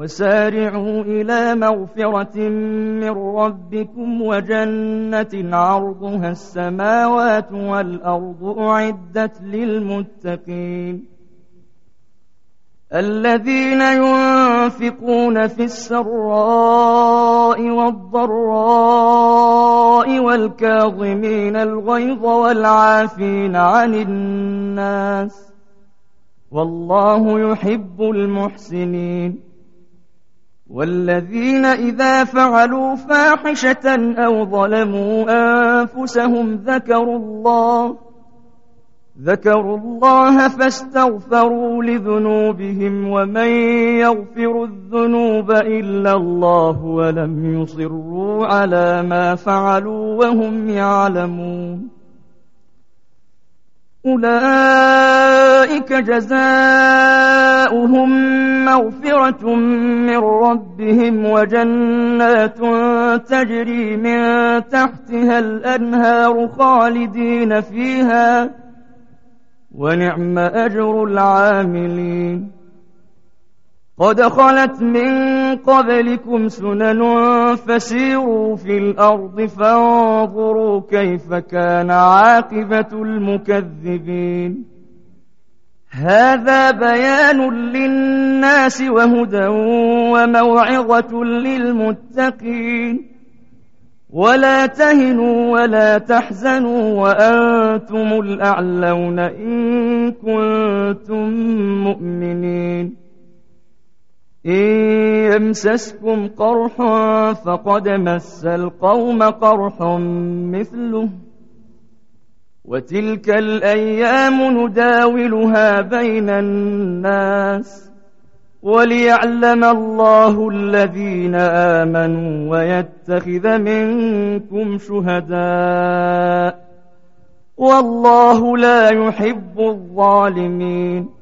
وسارعوا إلى مغفرة من ربكم وجنة عرضها السماوات والأرض أعدت للمتقين الذين ينفقون في السراء والضراء والكاظمين الغيظ والعافين عن الناس والله يحب المحسنين والذين إذا فعلوا فاحشة أو ظلموا أنفسهم ذكروا الله فاستغفروا لذنوبهم ومن يغفر الذنوب إلا الله ولم يصروا على ما فعلوا وهم يعلمون أولئك جزاؤهم مغفرة من ربهم وجنات تجري من تحتها الأنهار خالدين فيها ونعم أجر العاملين قد خلت من قبلكم سنن فسيروا في الأرض فانظروا كيف كان عاقبة المكذبين هذا بيان للناس وهدى وموعظة للمتقين ولا تهنوا ولا تحزنوا وأنتم الأعلون إن كنتم مؤمنين إن يمسسكم قرح فقد مس القوم قرح مثله وتلك الأيام نداولها بين الناس وليعلم الله الذين آمنوا ويتخذ منكم شهداء والله لا يحب الظالمين